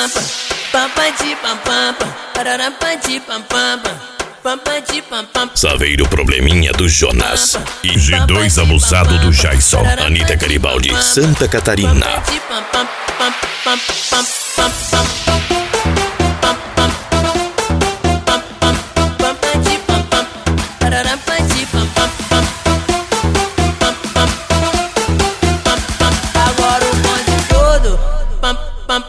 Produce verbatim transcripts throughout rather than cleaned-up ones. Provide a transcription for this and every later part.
pampa, pampa de pampampa, pararapa de pampampa, pampa de pampampa. Saveiro Probleminha do Jonas e G dois Abusado do Jason. Anitta Garibaldi, Santa Catarina. Agora o bonde todo pam, pam.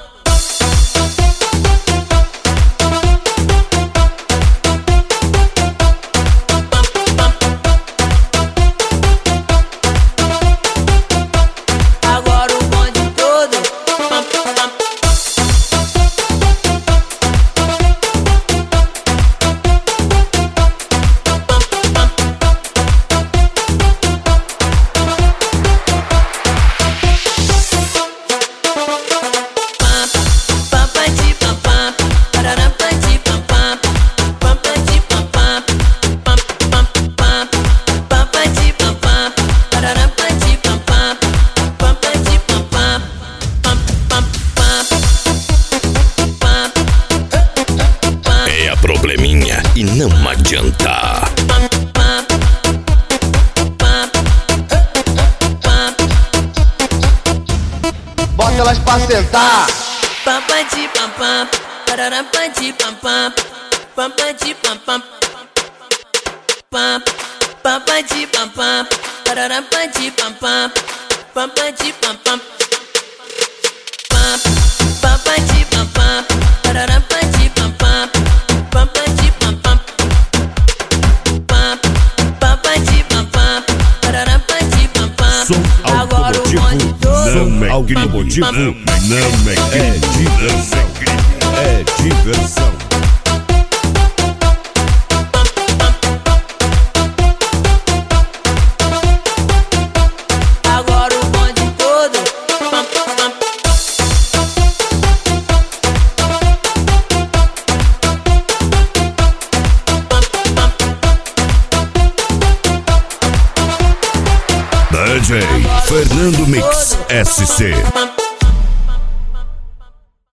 Agora o bonde todo pam, pam. Pampa de pampam, pararapa de pampam, pampa de pampam, pam, pam, pam. Pampa de pampam, pararapa de pampam, pampa de pampam, pam, pam, pam. Pam, É a Probleminha e não adianta. pam, pam, pam, pam. Bota elas pra sentar. Pampa de pampam, pararapa de pampam, pampa de pampam, pam, pampa de pampam, pararapa de pampam, pampa de pampam, pam, pampa de pampam, pararapa de pampam, pampa de pampam, pam, pampa de pampam, pararapa de pampam. Som Agora o bonde todo não é automotivo, não é diversão, é diversão. Agora o bonde todo pam, pam. D J Fernando Mix S C. Pam,